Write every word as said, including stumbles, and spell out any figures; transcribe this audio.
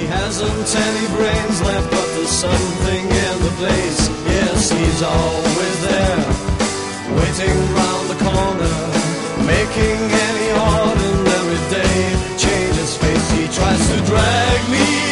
hasn't any brains left, but there's something in the place. Yes, he's always there, waiting round the corner, making any ordinary day change his face. He tries to drag me